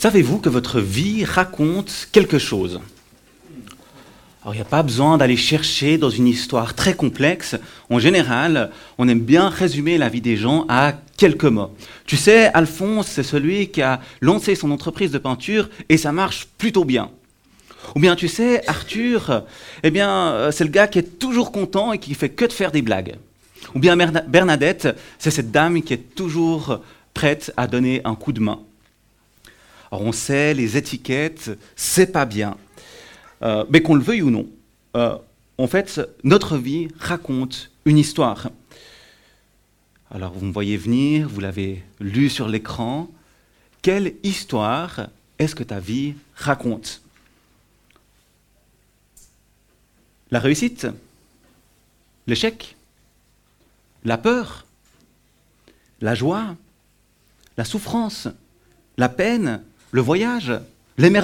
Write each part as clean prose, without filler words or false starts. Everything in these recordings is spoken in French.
Savez-vous que votre vie raconte quelque chose ? Alors, il n'y a pas besoin d'aller chercher dans une histoire très complexe. En général, on aime bien résumer la vie des gens à quelques mots. Tu sais, Alphonse, c'est celui qui a lancé son entreprise de peinture et ça marche plutôt bien. Ou bien, tu sais, Arthur, c'est le gars qui est toujours content et qui fait que de faire des blagues. Ou bien Bernadette, c'est cette dame qui est toujours prête à donner un coup de main. Alors, on sait, les étiquettes, c'est pas bien. Mais qu'on le veuille ou non, en fait, notre vie raconte une histoire. Alors, vous me voyez venir, vous l'avez lu sur l'écran. Quelle histoire est-ce que ta vie raconte ? La réussite ? L'échec ? La peur ? La joie ? La souffrance ? La peine ? Le voyage ? L'émerveillement ?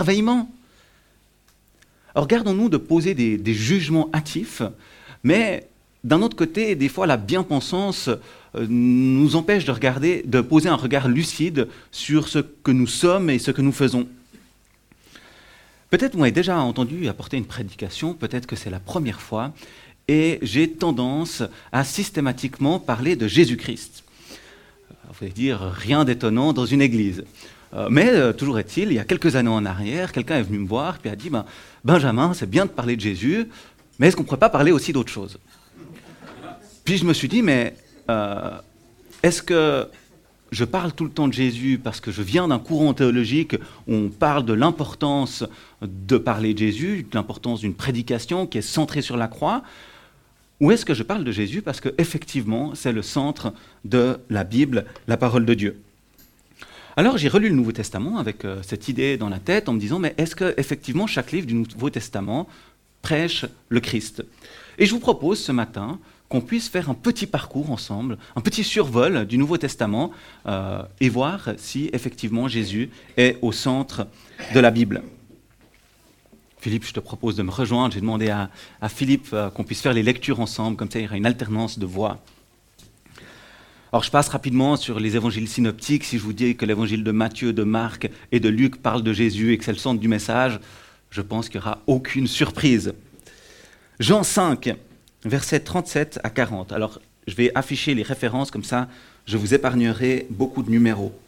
Alors, gardons-nous de poser des jugements hâtifs, mais d'un autre côté, des fois, la bien-pensance nous empêche de poser un regard lucide sur ce que nous sommes et ce que nous faisons. Peut-être vous m'avez déjà entendu apporter une prédication, peut-être que c'est la première fois, et j'ai tendance à systématiquement parler de Jésus-Christ. Vous allez dire, rien d'étonnant dans une église. Mais toujours est-il, il y a quelques années en arrière, quelqu'un est venu me voir et a dit Benjamin, c'est bien de parler de Jésus, mais est-ce qu'on ne pourrait pas parler aussi d'autre chose ? Puis je me suis dit, mais est-ce que je parle tout le temps de Jésus parce que je viens d'un courant théologique où on parle de l'importance de parler de Jésus, de l'importance d'une prédication qui est centrée sur la croix, ou est-ce que je parle de Jésus parce qu'effectivement, c'est le centre de la Bible, la parole de Dieu ? Alors j'ai relu le Nouveau Testament avec cette idée dans la tête en me disant, mais est-ce qu'effectivement chaque livre du Nouveau Testament prêche le Christ ? Et je vous propose ce matin qu'on puisse faire un petit parcours ensemble, un petit survol du Nouveau Testament et voir si effectivement Jésus est au centre de la Bible. Philippe, je te propose de me rejoindre. J'ai demandé à Philippe qu'on puisse faire les lectures ensemble, comme ça il y aura une alternance de voix. Alors je passe rapidement sur les évangiles synoptiques. Si je vous dis que l'évangile de Matthieu, de Marc et de Luc parle de Jésus et que c'est le centre du message, je pense qu'il n'y aura aucune surprise. Jean 5, versets 37 à 40. Alors je vais afficher les références, comme ça je vous épargnerai beaucoup de numéros.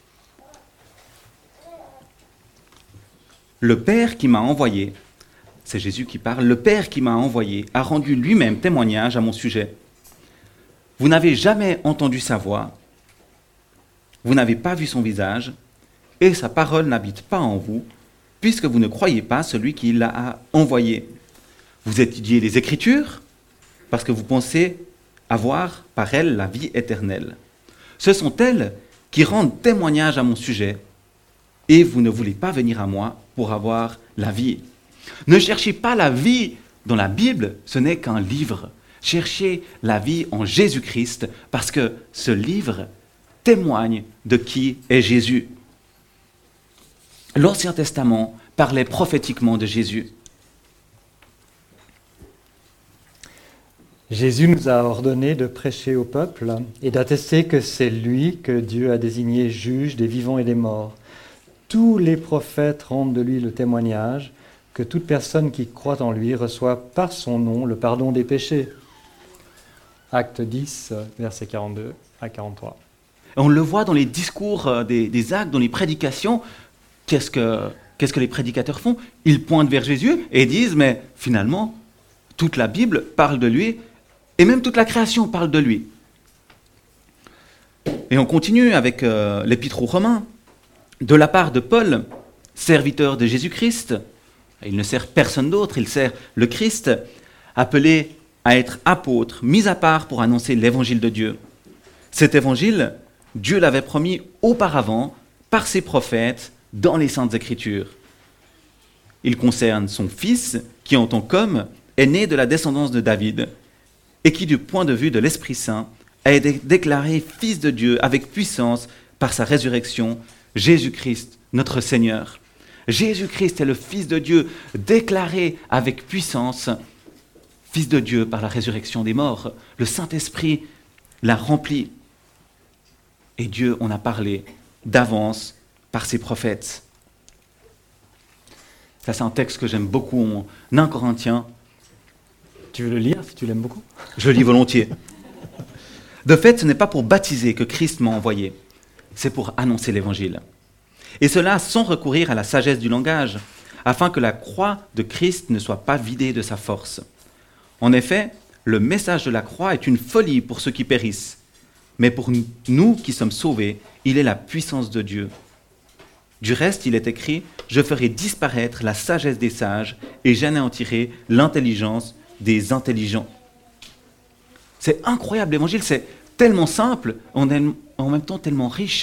Le Père qui m'a envoyé, c'est Jésus qui parle, le Père qui m'a envoyé a rendu lui-même témoignage à mon sujet. Vous n'avez jamais entendu sa voix, vous n'avez pas vu son visage, et sa parole n'habite pas en vous, puisque vous ne croyez pas celui qui l'a envoyé. Vous étudiez les Écritures, parce que vous pensez avoir par elles la vie éternelle. Ce sont elles qui rendent témoignage à mon sujet, et vous ne voulez pas venir à moi pour avoir la vie. Ne cherchez pas la vie dans la Bible, ce n'est qu'un livre. Cherchez la vie en Jésus-Christ, parce que ce livre témoigne de qui est Jésus. L'Ancien Testament parlait prophétiquement de Jésus. Jésus nous a ordonné de prêcher au peuple et d'attester que c'est lui que Dieu a désigné juge des vivants et des morts. Tous les prophètes rendent de lui le témoignage que toute personne qui croit en lui reçoit par son nom le pardon des péchés. Acte 10, versets 42 à 43. On le voit dans les discours des actes, dans les prédications. Qu'est-ce que les prédicateurs font ? Ils pointent vers Jésus et disent, mais finalement, toute la Bible parle de lui, et même toute la création parle de lui. Et on continue avec l'Épître aux Romains. De la part de Paul, serviteur de Jésus-Christ, il ne sert personne d'autre, il sert le Christ, appelé à être apôtre, mis à part pour annoncer l'évangile de Dieu. Cet évangile, Dieu l'avait promis auparavant par ses prophètes dans les Saintes Écritures. Il concerne son Fils, qui en tant qu'homme est né de la descendance de David, et qui, du point de vue de l'Esprit Saint, a été déclaré Fils de Dieu avec puissance par sa résurrection, Jésus-Christ, notre Seigneur. Jésus-Christ est le Fils de Dieu, déclaré avec puissance, Fils de Dieu par la résurrection des morts. Le Saint-Esprit l'a rempli. Et Dieu en a parlé d'avance par ses prophètes. Ça, c'est un texte que j'aime beaucoup en 1 Corinthiens. Tu veux le lire si tu l'aimes beaucoup? Je le lis volontiers. De fait, ce n'est pas pour baptiser que Christ m'a envoyé, c'est pour annoncer l'Évangile. Et cela sans recourir à la sagesse du langage, afin que la croix de Christ ne soit pas vidée de sa force. En effet, le message de la croix est une folie pour ceux qui périssent, mais pour nous qui sommes sauvés, il est la puissance de Dieu. Du reste, il est écrit « Je ferai disparaître la sagesse des sages et j'anéantirai l'intelligence des intelligents. » C'est incroyable, l'Évangile, c'est tellement simple, en même temps tellement riche.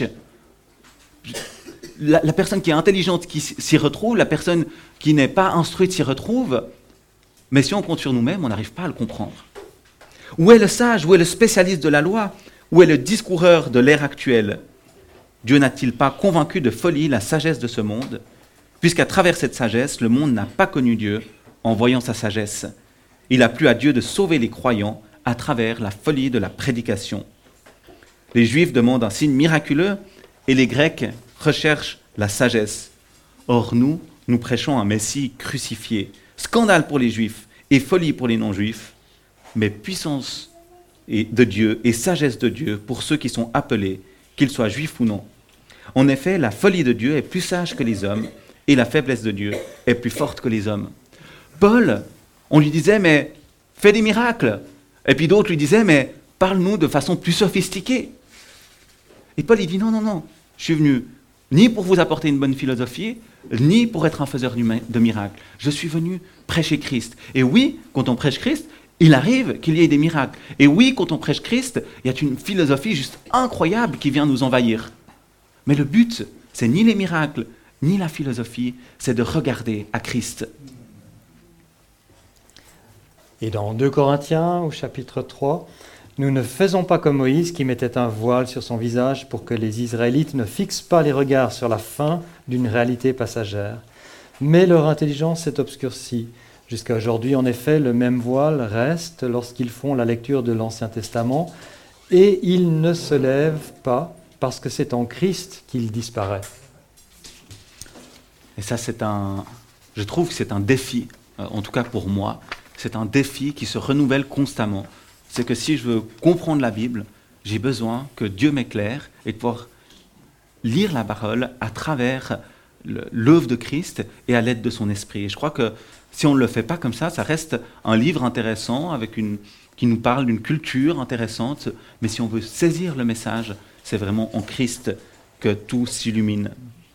La personne qui est intelligente qui s'y retrouve, la personne qui n'est pas instruite s'y retrouve, mais si on compte sur nous-mêmes, on n'arrive pas à le comprendre. Où est le sage? Où est le spécialiste de la loi? Où est le discoureur de l'ère actuelle? Dieu n'a-t-il pas convaincu de folie la sagesse de ce monde, puisqu'à travers cette sagesse, le monde n'a pas connu Dieu en voyant sa sagesse. Il a plu à Dieu de sauver les croyants à travers la folie de la prédication. Les Juifs demandent un signe miraculeux et les Grecs recherchent la sagesse. Or nous prêchons un Messie crucifié. Scandale pour les Juifs et folie pour les non-Juifs, mais puissance de Dieu et sagesse de Dieu pour ceux qui sont appelés, qu'ils soient juifs ou non. En effet, la folie de Dieu est plus sage que les hommes et la faiblesse de Dieu est plus forte que les hommes. Paul, on lui disait, mais fais des miracles. Et puis d'autres lui disaient, mais parle-nous de façon plus sophistiquée. Et Paul, il dit, non, je suis venu ni pour vous apporter une bonne philosophie, ni pour être un faiseur de miracles. Je suis venu prêcher Christ. Et oui, quand on prêche Christ, il arrive qu'il y ait des miracles. Et oui, quand on prêche Christ, il y a une philosophie juste incroyable qui vient nous envahir. Mais le but, c'est ni les miracles, ni la philosophie, c'est de regarder à Christ. Et dans 2 Corinthiens, au chapitre 3, « Nous ne faisons pas comme Moïse qui mettait un voile sur son visage pour que les Israélites ne fixent pas les regards sur la fin d'une réalité passagère. Mais leur intelligence s'est obscurcie. Jusqu'à aujourd'hui, en effet, le même voile reste lorsqu'ils font la lecture de l'Ancien Testament et il ne se lève pas parce que c'est en Christ qu'il disparaît. » Et ça, je trouve que c'est un défi, en tout cas pour moi, c'est un défi qui se renouvelle constamment. C'est que si je veux comprendre la Bible, j'ai besoin que Dieu m'éclaire et de pouvoir lire la parole à travers l'œuvre de Christ et à l'aide de son esprit. Et je crois que si on ne le fait pas comme ça reste un livre intéressant qui nous parle d'une culture intéressante, mais si on veut saisir le message, c'est vraiment en Christ que tout s'illumine.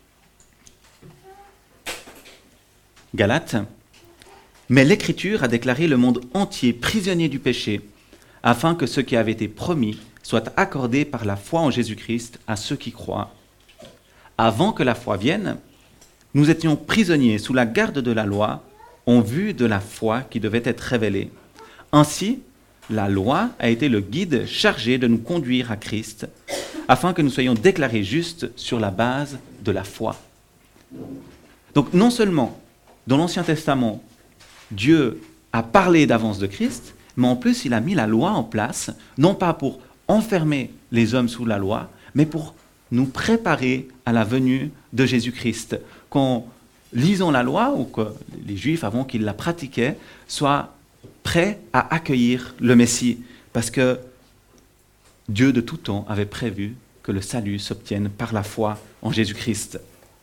Galates. Mais l'Écriture a déclaré le monde entier prisonnier du péché, afin que ce qui avait été promis soit accordé par la foi en Jésus-Christ à ceux qui croient. Avant que la foi vienne, nous étions prisonniers sous la garde de la loi, en vue de la foi qui devait être révélée. Ainsi, la loi a été le guide chargé de nous conduire à Christ, afin que nous soyons déclarés justes sur la base de la foi. Donc non seulement, dans l'Ancien Testament, Dieu a parlé d'avance de Christ, mais en plus il a mis la loi en place, non pas pour enfermer les hommes sous la loi, mais pour nous préparer à la venue de Jésus-Christ. Quand lisons la loi, ou que les Juifs, avant qu'ils la pratiquaient, soient prêts à accueillir le Messie, parce que Dieu de tout temps avait prévu que le salut s'obtienne par la foi en Jésus-Christ.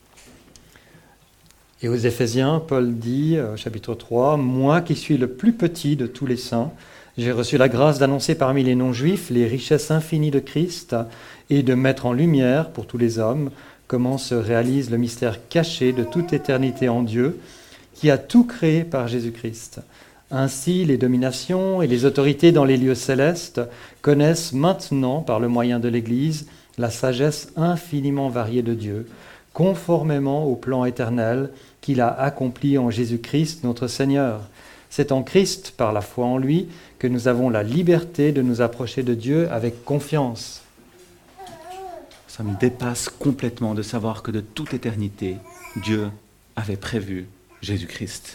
Et aux Éphésiens, Paul dit, chapitre 3, « Moi qui suis le plus petit de tous les saints, j'ai reçu la grâce d'annoncer parmi les non-juifs les richesses infinies de Christ et de mettre en lumière pour tous les hommes comment se réalise le mystère caché de toute éternité en Dieu, qui a tout créé par Jésus-Christ. Ainsi, les dominations et les autorités dans les lieux célestes connaissent maintenant, par le moyen de l'Église, la sagesse infiniment variée de Dieu, conformément au plan éternel qu'il a accompli en Jésus-Christ notre Seigneur. C'est en Christ, par la foi en lui, que nous avons la liberté de nous approcher de Dieu avec confiance. » Ça me dépasse complètement de savoir que de toute éternité, Dieu avait prévu Jésus-Christ.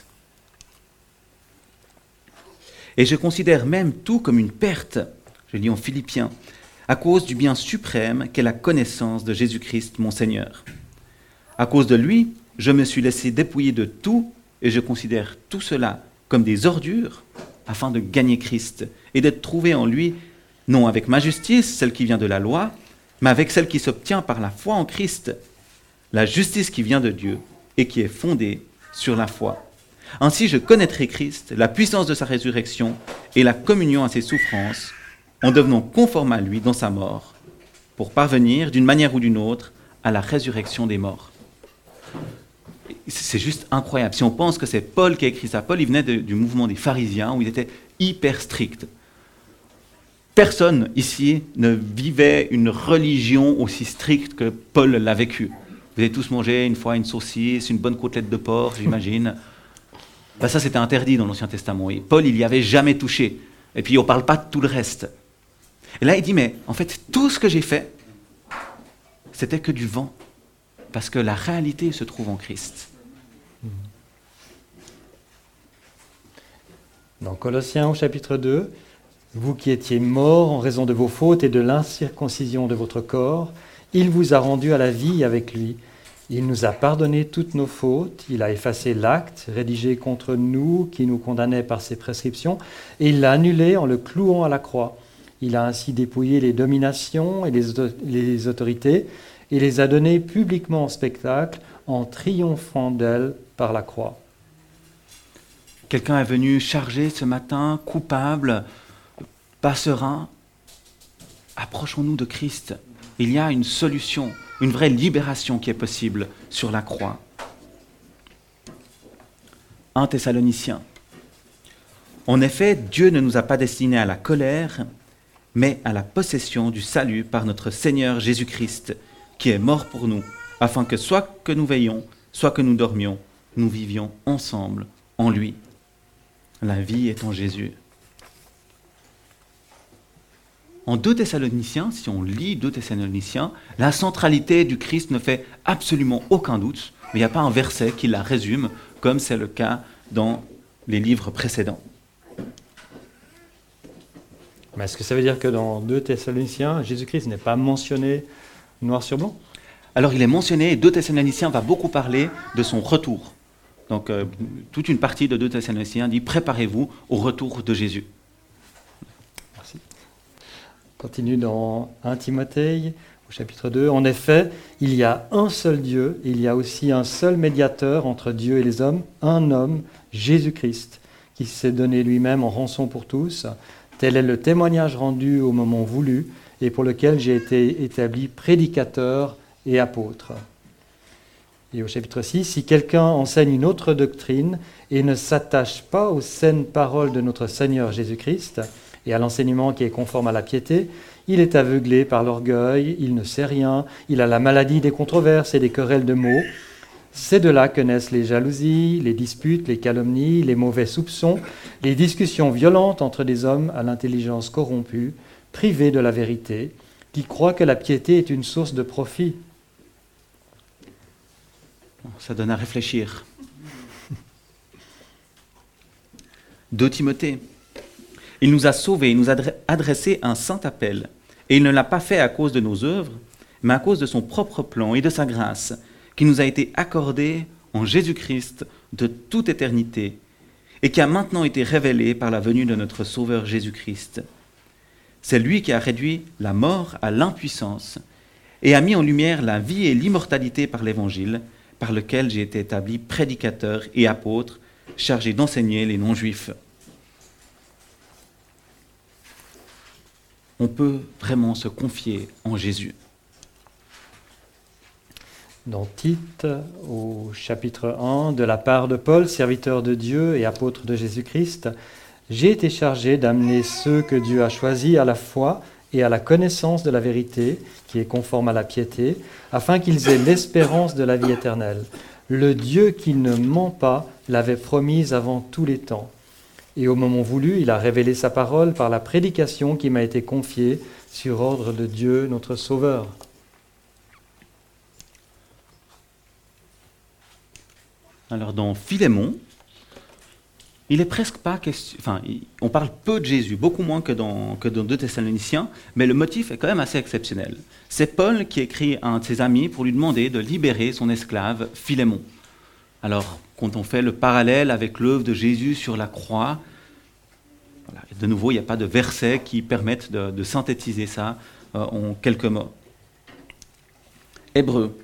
Et je considère même tout comme une perte, je lis en Philippiens, à cause du bien suprême qu'est la connaissance de Jésus-Christ, mon Seigneur. À cause de lui, je me suis laissé dépouiller de tout et je considère tout cela comme des ordures afin de gagner Christ et d'être trouvé en lui, non avec ma justice, celle qui vient de la loi, mais avec celle qui s'obtient par la foi en Christ, la justice qui vient de Dieu et qui est fondée sur la foi. Ainsi je connaîtrai Christ, la puissance de sa résurrection et la communion à ses souffrances, en devenant conforme à lui dans sa mort, pour parvenir, d'une manière ou d'une autre, à la résurrection des morts. C'est juste incroyable. Si on pense que c'est Paul qui a écrit ça, Paul, il venait du mouvement des pharisiens, où il était hyper strict. Personne ici ne vivait une religion aussi stricte que Paul l'a vécue. Vous avez tous mangé une fois une saucisse, une bonne côtelette de porc, j'imagine. Ben ça, c'était interdit dans l'Ancien Testament. Et Paul, il n'y avait jamais touché. Et puis, on ne parle pas de tout le reste. Et là, il dit, mais en fait, tout ce que j'ai fait, c'était que du vent. Parce que la réalité se trouve en Christ. Dans Colossiens au chapitre 2, vous qui étiez morts en raison de vos fautes et de l'incirconcision de votre corps, il vous a rendus à la vie avec lui. Il nous a pardonné toutes nos fautes, il a effacé l'acte rédigé contre nous qui nous condamnait par ses prescriptions, et il l'a annulé en le clouant à la croix. Il a ainsi dépouillé les dominations et les autorités, et les a données publiquement en spectacle en triomphant d'elles par la croix. Quelqu'un est venu chargé ce matin, coupable, pas serein. Approchons-nous de Christ. Il y a une solution, une vraie libération qui est possible sur la croix. 1 Thessaloniciens. En effet, Dieu ne nous a pas destinés à la colère, mais à la possession du salut par notre Seigneur Jésus-Christ, qui est mort pour nous, afin que soit que nous veillions, soit que nous dormions, nous vivions ensemble en lui. La vie est en Jésus. En 2 Thessaloniciens, si on lit 2 Thessaloniciens, la centralité du Christ ne fait absolument aucun doute, mais il n'y a pas un verset qui la résume, comme c'est le cas dans les livres précédents. Mais est-ce que ça veut dire que dans 2 Thessaloniciens, Jésus-Christ n'est pas mentionné noir sur blanc? Alors il est mentionné, et 2 Thessaloniciens va beaucoup parler de son retour. Donc toute une partie de 2 Thessaloniciens dit « Préparez-vous au retour de Jésus ». Merci. On continue dans 1 Timothée, au chapitre 2. En effet, il y a un seul Dieu, il y a aussi un seul médiateur entre Dieu et les hommes, un homme, Jésus-Christ, qui s'est donné lui-même en rançon pour tous. Tel est le témoignage rendu au moment voulu et pour lequel j'ai été établi prédicateur et apôtre. Et au chapitre 6, si quelqu'un enseigne une autre doctrine et ne s'attache pas aux saines paroles de notre Seigneur Jésus-Christ et à l'enseignement qui est conforme à la piété, il est aveuglé par l'orgueil, il ne sait rien, il a la maladie des controverses et des querelles de mots. C'est de là que naissent les jalousies, les disputes, les calomnies, les mauvais soupçons, les discussions violentes entre des hommes à l'intelligence corrompue, privés de la vérité, qui croient que la piété est une source de profit. Ça donne à réfléchir. 2 Timothée. Il nous a sauvés, il nous a adressé un saint appel. Et il ne l'a pas fait à cause de nos œuvres, mais à cause de son propre plan et de sa grâce, qui nous a été accordée en Jésus-Christ de toute éternité, et qui a maintenant été révélée par la venue de notre Sauveur Jésus-Christ. C'est lui qui a réduit la mort à l'impuissance, et a mis en lumière la vie et l'immortalité par l'Évangile, par lequel j'ai été établi prédicateur et apôtre, chargé d'enseigner les non-juifs. On peut vraiment se confier en Jésus. Dans Tite, au chapitre 1, de la part de Paul, serviteur de Dieu et apôtre de Jésus-Christ, j'ai été chargé d'amener ceux que Dieu a choisis à la foi et à la connaissance de la vérité, qui est conforme à la piété, afin qu'ils aient l'espérance de la vie éternelle. Le Dieu qui ne ment pas l'avait promise avant tous les temps. Et au moment voulu, il a révélé sa parole par la prédication qui m'a été confiée sur ordre de Dieu, notre Sauveur. Alors dans Philémon, il est presque pas question, on parle peu de Jésus, beaucoup moins que dans 2 Thessaloniciens, mais le motif est quand même assez exceptionnel. C'est Paul qui écrit à un de ses amis pour lui demander de libérer son esclave Philémon. Alors, quand on fait le parallèle avec l'œuvre de Jésus sur la croix, voilà, de nouveau, il n'y a pas de versets qui permettent de synthétiser ça en quelques mots. Hébreux.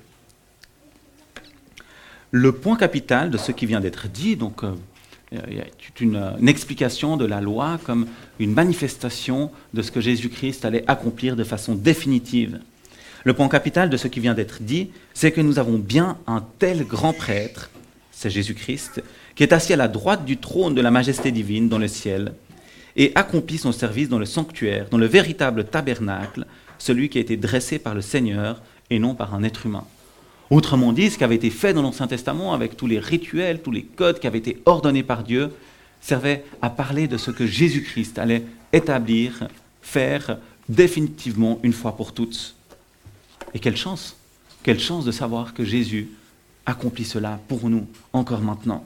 Le point capital de ce qui vient d'être dit, donc il y a toute une explication de la loi comme une manifestation de ce que Jésus-Christ allait accomplir de façon définitive. Le point capital de ce qui vient d'être dit, c'est que nous avons bien un tel grand prêtre, c'est Jésus-Christ, qui est assis à la droite du trône de la majesté divine dans le ciel et accomplit son service dans le sanctuaire, dans le véritable tabernacle, celui qui a été dressé par le Seigneur et non par un être humain. Autrement dit, ce qui avait été fait dans l'Ancien Testament, avec tous les rituels, tous les codes qui avaient été ordonnés par Dieu, servait à parler de ce que Jésus-Christ allait établir, faire définitivement une fois pour toutes. Et quelle chance de savoir que Jésus accomplit cela pour nous, encore maintenant.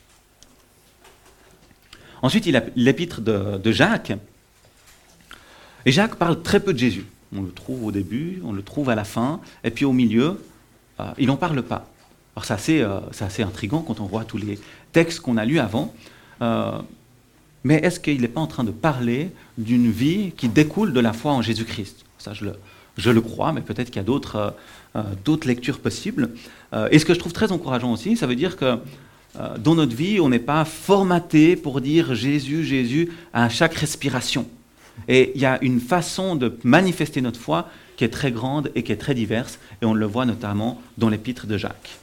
Ensuite, il a l'épître de Jacques. Et Jacques parle très peu de Jésus. On le trouve au début, on le trouve à la fin, et puis au milieu, il n'en parle pas. Alors c'est assez intriguant quand on voit tous les textes qu'on a lus avant. Mais est-ce qu'il n'est pas en train de parler d'une vie qui découle de la foi en Jésus-Christ ? Ça, je le crois, mais peut-être qu'il y a d'autres lectures possibles. Et ce que je trouve très encourageant aussi, ça veut dire que dans notre vie, on n'est pas formaté pour dire Jésus, Jésus à chaque respiration. Et il y a une façon de manifester notre foi qui est très grande et qui est très diverse, et on le voit notamment dans l'épître de Jacques.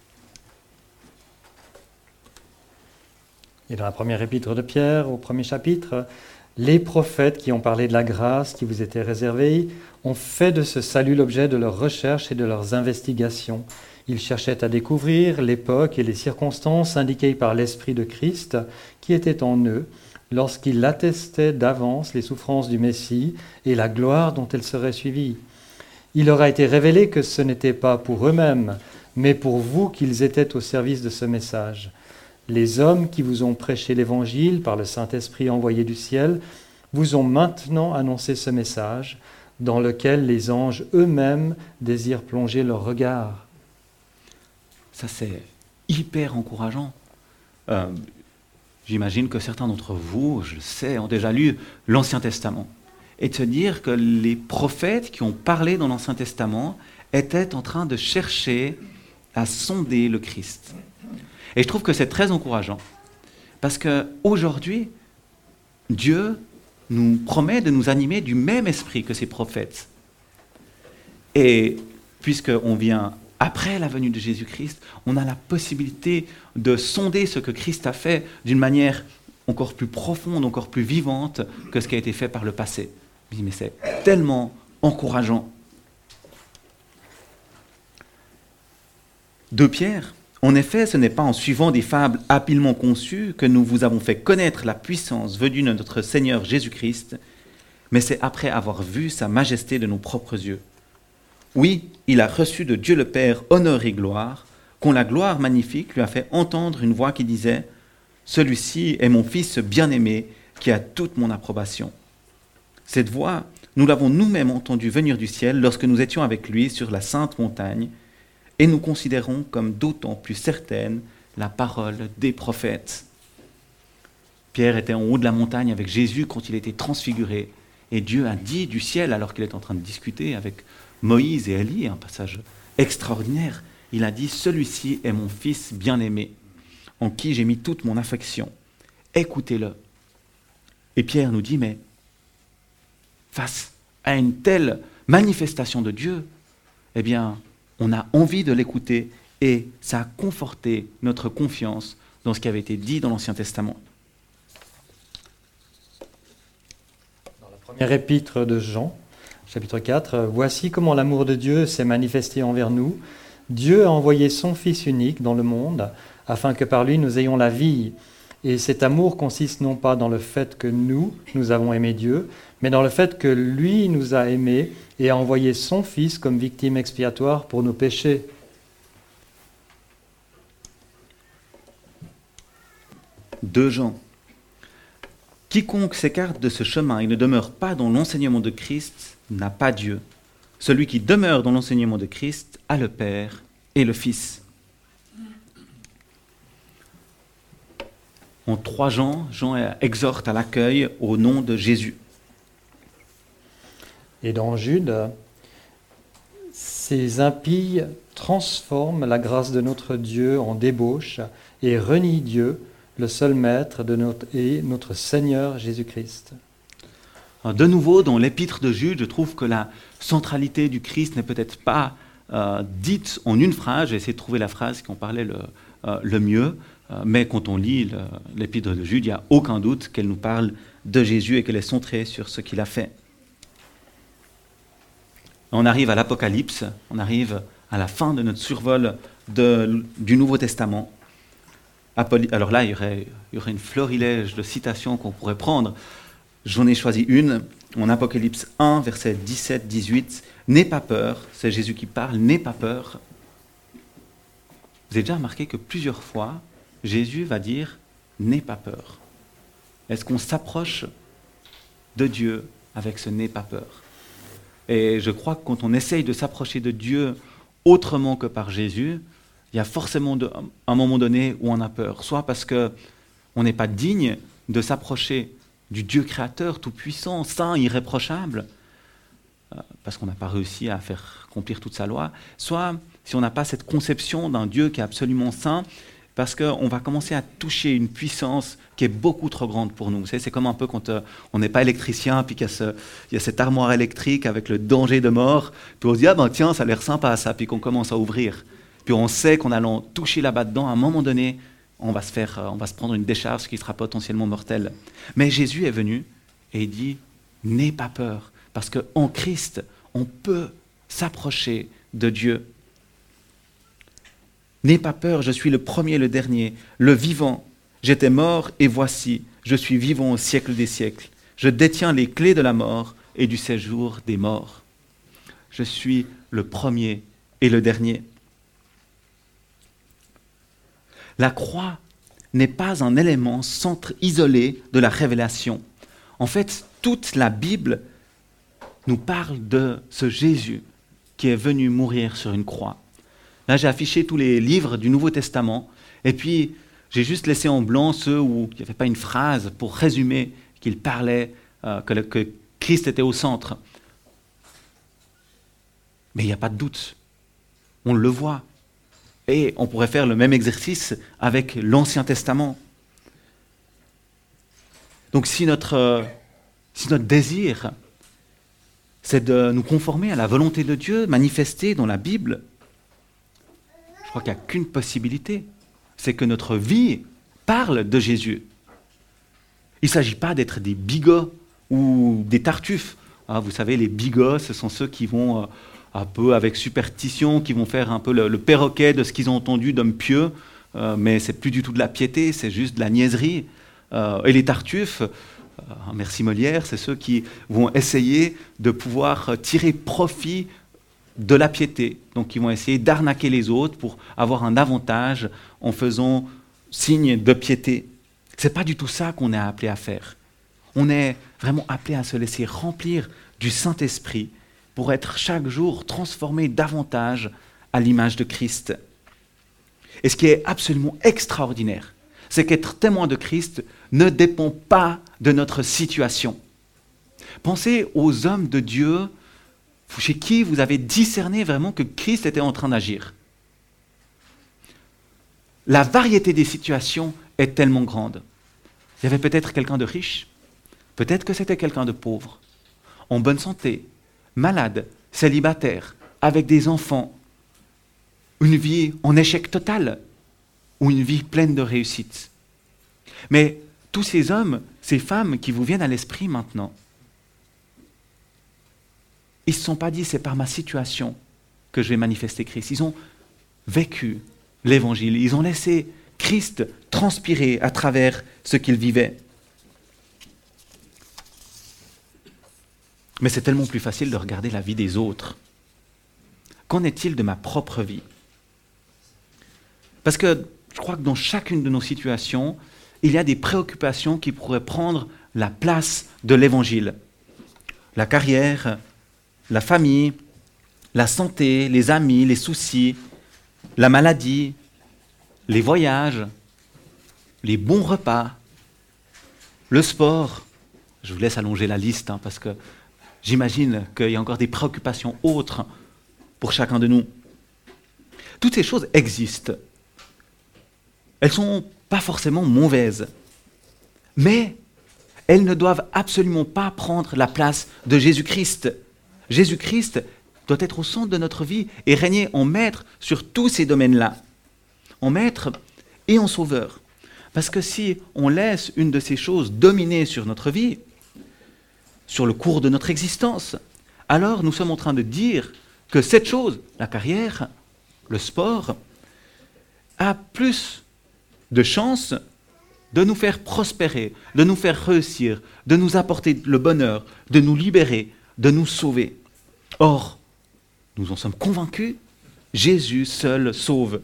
Et dans la première épître de Pierre, au premier chapitre, les prophètes qui ont parlé de la grâce qui vous était réservée ont fait de ce salut l'objet de leurs recherches et de leurs investigations. Ils cherchaient à découvrir l'époque et les circonstances indiquées par l'Esprit de Christ qui était en eux, lorsqu'il attestait d'avance les souffrances du Messie et la gloire dont elles seraient suivies. Il leur a été révélé que ce n'était pas pour eux-mêmes, mais pour vous qu'ils étaient au service de ce message. Les hommes qui vous ont prêché l'Évangile par le Saint-Esprit envoyé du ciel vous ont maintenant annoncé ce message, dans lequel les anges eux-mêmes désirent plonger leur regard. Ça, c'est hyper encourageant. J'imagine que certains d'entre vous, je le sais, ont déjà lu l'Ancien Testament. Et de se dire que les prophètes qui ont parlé dans l'Ancien Testament étaient en train de chercher à sonder le Christ. Et je trouve que c'est très encourageant. Parce qu'aujourd'hui, Dieu nous promet de nous animer du même esprit que ces prophètes. Et puisqu'on vient après la venue de Jésus-Christ, on a la possibilité de sonder ce que Christ a fait d'une manière encore plus profonde, encore plus vivante que ce qui a été fait par le passé. Mais c'est tellement encourageant. 2 Pierre, en effet, ce n'est pas en suivant des fables habilement conçues que nous vous avons fait connaître la puissance venue de notre Seigneur Jésus-Christ, mais c'est après avoir vu sa majesté de nos propres yeux. Oui, il a reçu de Dieu le Père honneur et gloire, quand la gloire magnifique lui a fait entendre une voix qui disait « Celui-ci est mon Fils bien-aimé, qui a toute mon approbation. » Cette voix, nous l'avons nous-mêmes entendue venir du ciel lorsque nous étions avec lui sur la sainte montagne, et nous considérons comme d'autant plus certaine la parole des prophètes. Pierre était en haut de la montagne avec Jésus quand il était transfiguré, et Dieu a dit du ciel, alors qu'il est en train de discuter avec Moïse et Élie, un passage extraordinaire, il a dit « Celui-ci est mon Fils bien-aimé, en qui j'ai mis toute mon affection. Écoutez-le. » Et Pierre nous dit « Mais face à une telle manifestation de Dieu, eh bien, on a envie de l'écouter et ça a conforté notre confiance dans ce qui avait été dit dans l'Ancien Testament. » Dans la première épître de Jean, chapitre 4, « Voici comment l'amour de Dieu s'est manifesté envers nous. Dieu a envoyé son Fils unique dans le monde, afin que par lui nous ayons la vie. Et cet amour consiste non pas dans le fait que nous avons aimé Dieu, mais dans le fait que lui nous a aimés et a envoyé son Fils comme victime expiatoire pour nos péchés. » 2 Jean. Quiconque s'écarte de ce chemin et ne demeure pas dans l'enseignement de Christ n'a pas Dieu. Celui qui demeure dans l'enseignement de Christ a le Père et le Fils. En 3 Jean, Jean exhorte à l'accueil au nom de Jésus. Et dans Jude, ces impies transforment la grâce de notre Dieu en débauche et renient Dieu, le seul maître et notre Seigneur Jésus-Christ. De nouveau, dans l'épître de Jude, je trouve que la centralité du Christ n'est peut-être pas dite en une phrase. J'ai essayé de trouver la phrase qui en parlait le mieux, mais quand on lit l'épître de Jude, il n'y a aucun doute qu'elle nous parle de Jésus et qu'elle est centrée sur ce qu'il a fait. On arrive à l'Apocalypse, on arrive à la fin de notre survol du Nouveau Testament. Alors là, il y aurait une florilège de citations qu'on pourrait prendre. J'en ai choisi une, en Apocalypse 1, versets 17-18. « N'aie pas peur », c'est Jésus qui parle, « n'aie pas peur ». Vous avez déjà remarqué que plusieurs fois, Jésus va dire « n'aie pas peur ». Est-ce qu'on s'approche de Dieu avec ce « n'aie pas peur » ? Et je crois que quand on essaye de s'approcher de Dieu autrement que par Jésus, il y a forcément un moment donné où on a peur. Soit parce qu'on n'est pas digne de s'approcher du Dieu créateur, tout-puissant, saint, irréprochable, parce qu'on n'a pas réussi à faire accomplir toute sa loi. Soit si on n'a pas cette conception d'un Dieu qui est absolument saint, parce qu'on va commencer à toucher une puissance qui est beaucoup trop grande pour nous. Vous savez, c'est comme un peu quand on n'est pas électricien, puis qu'il y a cette armoire électrique avec le danger de mort, puis on se dit « Ah ben tiens, ça a l'air sympa ça », puis qu'on commence à ouvrir. Puis on sait qu'en allant toucher là-bas dedans, à un moment donné, on va se prendre une décharge qui sera potentiellement mortelle. Mais Jésus est venu et il dit « N'aie pas peur », parce qu'en Christ, on peut s'approcher de Dieu. N'aie pas peur, je suis le premier et le dernier, le vivant. J'étais mort et voici, je suis vivant au siècle des siècles. Je détiens les clés de la mort et du séjour des morts. Je suis le premier et le dernier. La croix n'est pas un élément isolé de la révélation. En fait, toute la Bible nous parle de ce Jésus qui est venu mourir sur une croix. Là, j'ai affiché tous les livres du Nouveau Testament, et puis j'ai juste laissé en blanc ceux où il n'y avait pas une phrase pour résumer qu'il parlait, que Christ était au centre. Mais il n'y a pas de doute, on le voit. Et on pourrait faire le même exercice avec l'Ancien Testament. Donc si notre désir, c'est de nous conformer à la volonté de Dieu manifestée dans la Bible, je crois qu'il n'y a qu'une possibilité, c'est que notre vie parle de Jésus. Il ne s'agit pas d'être des bigots ou des tartuffes. Ah, vous savez, les bigots, ce sont ceux qui vont un peu avec superstition, qui vont faire un peu le perroquet de ce qu'ils ont entendu d'hommes pieux, mais c'est plus du tout de la piété, c'est juste de la niaiserie. Et les tartuffes, merci Molière, c'est ceux qui vont essayer de pouvoir tirer profit de la piété. Donc ils vont essayer d'arnaquer les autres pour avoir un avantage en faisant signe de piété. Ce n'est pas du tout ça qu'on est appelé à faire. On est vraiment appelé à se laisser remplir du Saint-Esprit pour être chaque jour transformé davantage à l'image de Christ. Et ce qui est absolument extraordinaire, c'est qu'être témoin de Christ ne dépend pas de notre situation. Pensez aux hommes de Dieu chez qui vous avez discerné vraiment que Christ était en train d'agir. La variété des situations est tellement grande. Il y avait peut-être quelqu'un de riche, peut-être que c'était quelqu'un de pauvre, en bonne santé, malade, célibataire, avec des enfants, une vie en échec total ou une vie pleine de réussite. Mais tous ces hommes, ces femmes qui vous viennent à l'esprit maintenant, ils ne se sont pas dit c'est par ma situation que je vais manifester Christ. Ils ont vécu l'évangile, ils ont laissé Christ transpirer à travers ce qu'ils vivaient. Mais c'est tellement plus facile de regarder la vie des autres. Qu'en est-il de ma propre vie ? Parce que je crois que dans chacune de nos situations, il y a des préoccupations qui pourraient prendre la place de l'évangile. La carrière, la famille, la santé, les amis, les soucis, la maladie, les voyages, les bons repas, le sport. Je vous laisse allonger la liste parce que j'imagine qu'il y a encore des préoccupations autres pour chacun de nous. Toutes ces choses existent. Elles ne sont pas forcément mauvaises, mais elles ne doivent absolument pas prendre la place de Jésus-Christ. Jésus-Christ doit être au centre de notre vie et régner en maître sur tous ces domaines-là, en maître et en sauveur. Parce que si on laisse une de ces choses dominer sur notre vie, sur le cours de notre existence, alors nous sommes en train de dire que cette chose, la carrière, le sport, a plus de chances de nous faire prospérer, de nous faire réussir, de nous apporter le bonheur, de nous libérer, de nous sauver. Or, nous en sommes convaincus, Jésus seul sauve.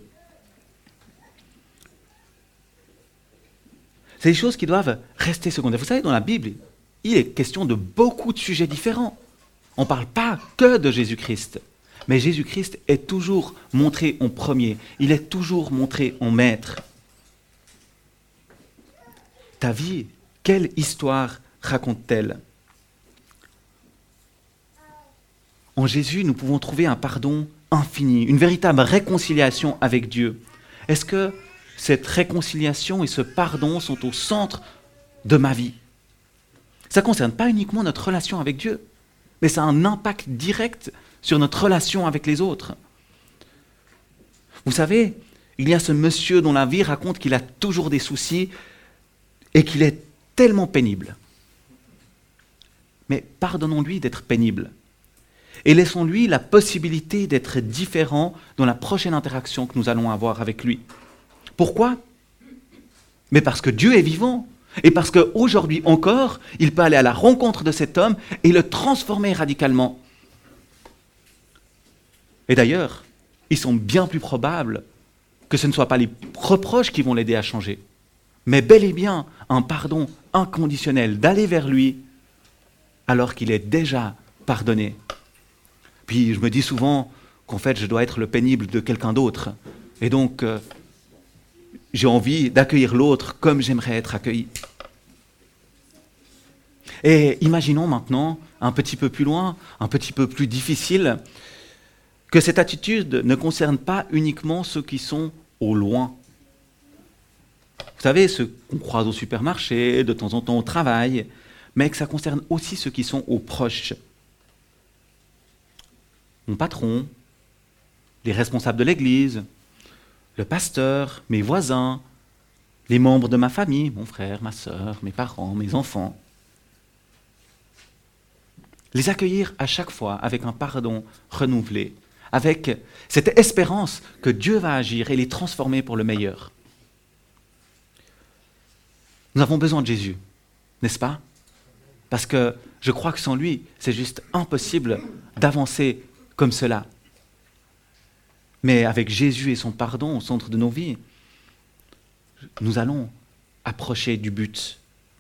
C'est des choses qui doivent rester secondaires. Vous savez, dans la Bible, il est question de beaucoup de sujets différents. On ne parle pas que de Jésus-Christ, mais Jésus-Christ est toujours montré en premier, il est toujours montré en maître. Ta vie, quelle histoire raconte-t-elle ? En Jésus, nous pouvons trouver un pardon infini, une véritable réconciliation avec Dieu. Est-ce que cette réconciliation et ce pardon sont au centre de ma vie ? Ça ne concerne pas uniquement notre relation avec Dieu, mais ça a un impact direct sur notre relation avec les autres. Vous savez, il y a ce monsieur dont la vie raconte qu'il a toujours des soucis et qu'il est tellement pénible. Mais pardonnons-lui d'être pénible. Et laissons-lui la possibilité d'être différent dans la prochaine interaction que nous allons avoir avec lui. Pourquoi ? Mais parce que Dieu est vivant. Et parce qu'aujourd'hui encore, il peut aller à la rencontre de cet homme et le transformer radicalement. Et d'ailleurs, il semble bien plus probable que ce ne soient pas les reproches qui vont l'aider à changer, mais bel et bien un pardon inconditionnel, d'aller vers lui alors qu'il est déjà pardonné. Puis je me dis souvent qu'en fait je dois être le pénible de quelqu'un d'autre. Et donc j'ai envie d'accueillir l'autre comme j'aimerais être accueilli. Et imaginons maintenant, un petit peu plus loin, un petit peu plus difficile, que cette attitude ne concerne pas uniquement ceux qui sont au loin. Vous savez, ceux qu'on croise au supermarché, de temps en temps au travail, mais que ça concerne aussi ceux qui sont aux proches. Mon patron, les responsables de l'église, le pasteur, mes voisins, les membres de ma famille, mon frère, ma sœur, mes parents, mes enfants. Les accueillir à chaque fois avec un pardon renouvelé, avec cette espérance que Dieu va agir et les transformer pour le meilleur. Nous avons besoin de Jésus, n'est-ce pas ? Parce que je crois que sans lui, c'est juste impossible d'avancer comme cela. Mais avec Jésus et son pardon au centre de nos vies, nous allons approcher du but.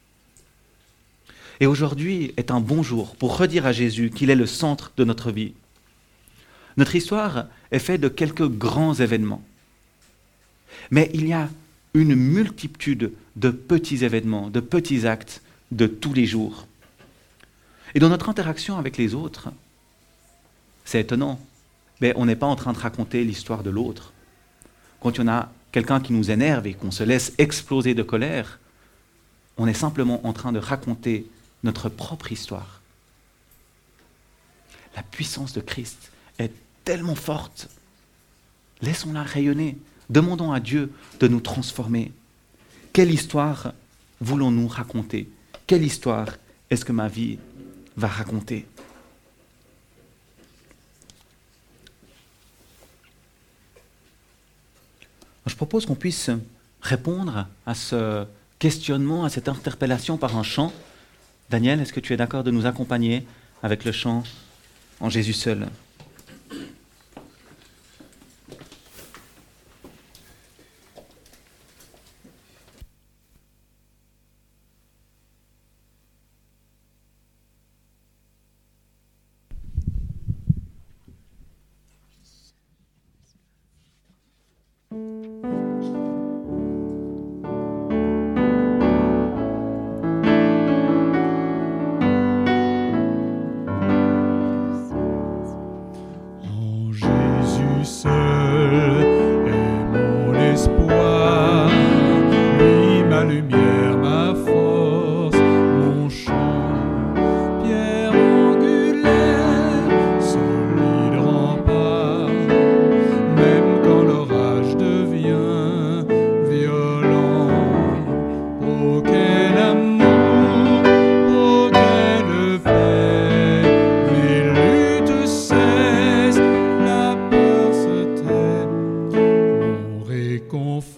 Et aujourd'hui est un bon jour pour redire à Jésus qu'il est le centre de notre vie. Notre histoire est faite de quelques grands événements. Mais il y a une multitude de petits événements, de petits actes de tous les jours. Et dans notre interaction avec les autres, c'est étonnant, mais on n'est pas en train de raconter l'histoire de l'autre. Quand il y en a quelqu'un qui nous énerve et qu'on se laisse exploser de colère, on est simplement en train de raconter notre propre histoire. La puissance de Christ est tellement forte. Laissons-la rayonner. Demandons à Dieu de nous transformer. Quelle histoire voulons-nous raconter ? Quelle histoire est-ce que ma vie va raconter ? Je propose qu'on puisse répondre à ce questionnement, à cette interpellation par un chant. Daniel, est-ce que tu es d'accord de nous accompagner avec le chant « En Jésus seul » ?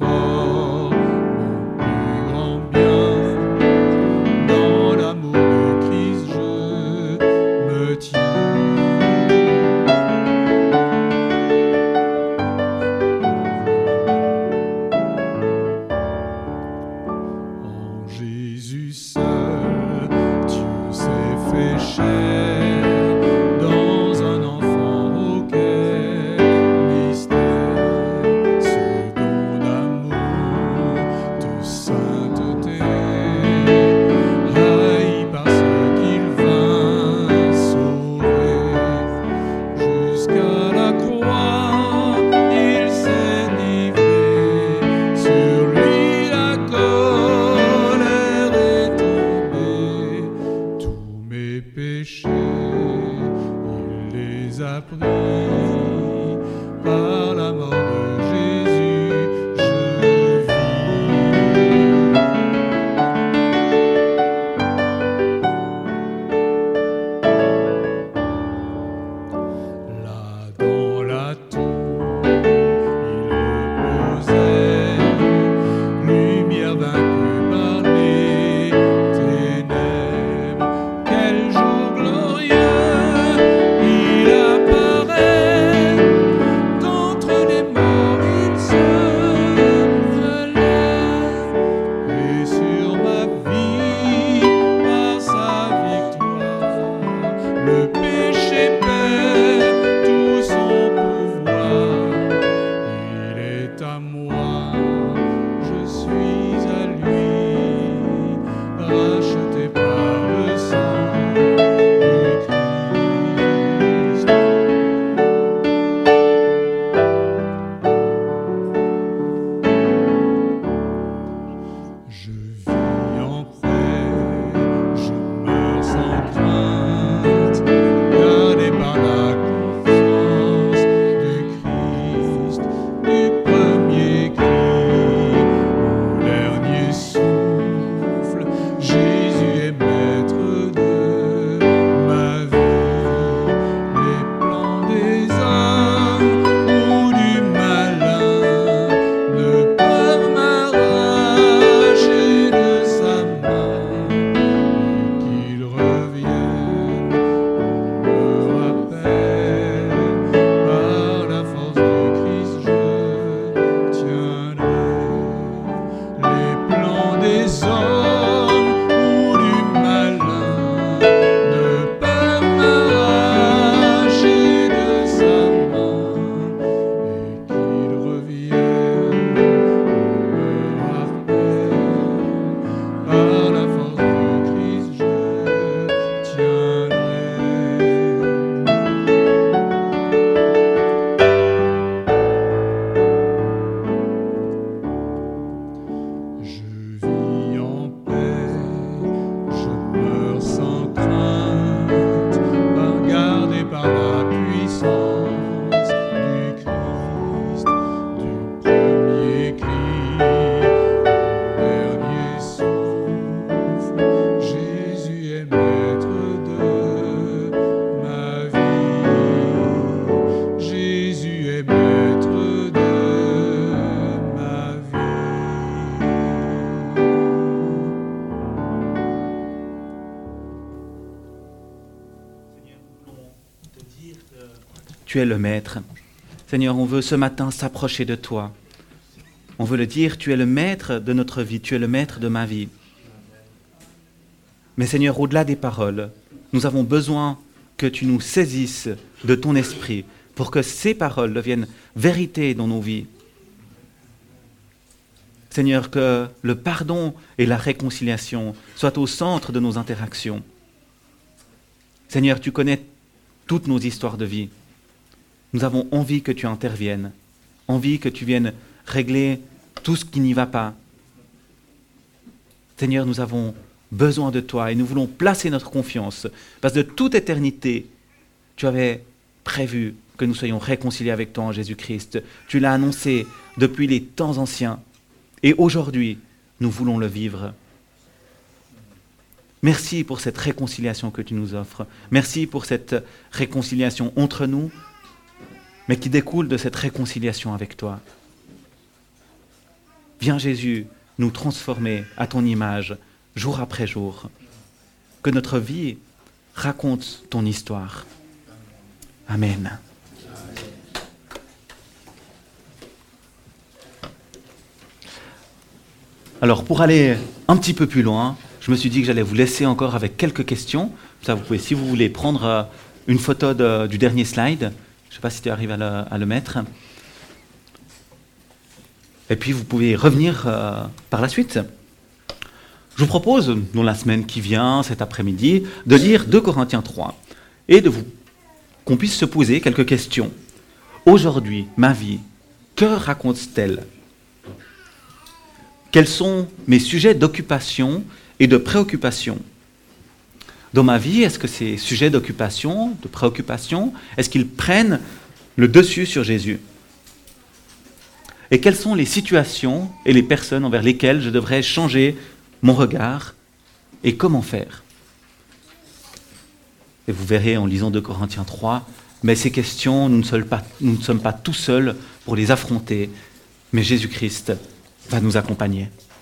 fort, mon plus grand bien. Dans l'amour de Christ, je me tiens. En Jésus seul, Dieu s'est fait chair dans un enfant au cœur mystère, ce don d'amour, de sainteté, haï par ce qu'il vint sauver. Jusqu'à la croix, il s'est livré, sur lui la colère est tombée. Tous mes péchés, il les a pris. Par la mort de Jésus, je vis. Là dans la tour, il reposait, lumière vaincue par les ténèbres. Quel jour glorieux, il apparaît, d'entre les morts il se relève, et sur ma vie, par sa victoire, le péché perd tout son pouvoir. Il est à moi, je suis à lui, racheté par le sang du Christ. Je vis en paix, je meurs sans crainte, gardé par la confiance du Christ, du premier cri au dernier souffle. Jésus est maître de ma vie. Les plans des hommes ou du malin ne peuvent m'arracher de sa main. Et qu'il revienne, on me rappelle, par la force de Christ je tiendrai. Les plans des hommes ou du malin ne peuvent m'arracher de sa main. Et qu'il revienne, on me rappelle, par la force de Christ je tiendrai. Je vis en paix, je meurs sans crainte, gardé par la puissance du Christ, du premier cri au dernier souffle. Jésus est maître de ma vie. Jésus est maître de ma vie. Tu es le Maître. Seigneur, on veut ce matin s'approcher de toi. On veut le dire, tu es le Maître de notre vie, tu es le Maître de ma vie. Mais Seigneur, au-delà des paroles, nous avons besoin que tu nous saisisses de ton esprit pour que ces paroles deviennent vérité dans nos vies. Seigneur, que le pardon et la réconciliation soient au centre de nos interactions. Seigneur, tu connais toutes nos histoires de vie. Nous avons envie que tu interviennes, envie que tu viennes régler tout ce qui n'y va pas. Seigneur, nous avons besoin de toi et nous voulons placer notre confiance, parce que de toute éternité, tu avais prévu que nous soyons réconciliés avec toi en Jésus-Christ. Tu l'as annoncé depuis les temps anciens et aujourd'hui, nous voulons le vivre. Merci pour cette réconciliation que tu nous offres. Merci pour cette réconciliation entre nous, mais qui découle de cette réconciliation avec toi. Viens Jésus, nous transformer à ton image, jour après jour. Que notre vie raconte ton histoire. Amen. Alors, pour aller un petit peu plus loin, je me suis dit que j'allais vous laisser encore avec quelques questions. Ça, vous pouvez, si vous voulez, prendre une photo du dernier slide. Je ne sais pas si tu arrives à le mettre. Et puis, vous pouvez revenir par la suite. Je vous propose, dans la semaine qui vient, cet après-midi, de lire 2 Corinthiens 3 et qu'on puisse se poser quelques questions. Aujourd'hui, ma vie, que raconte-t-elle ? Quels sont mes sujets d'occupation et de préoccupation ? Dans ma vie, est-ce que ces sujets d'occupation, de préoccupation, est-ce qu'ils prennent le dessus sur Jésus ? Et quelles sont les situations et les personnes envers lesquelles je devrais changer mon regard et comment faire ? Et vous verrez en lisant 2 Corinthiens 3, mais ces questions, nous ne sommes pas tout seuls pour les affronter, mais Jésus-Christ va nous accompagner.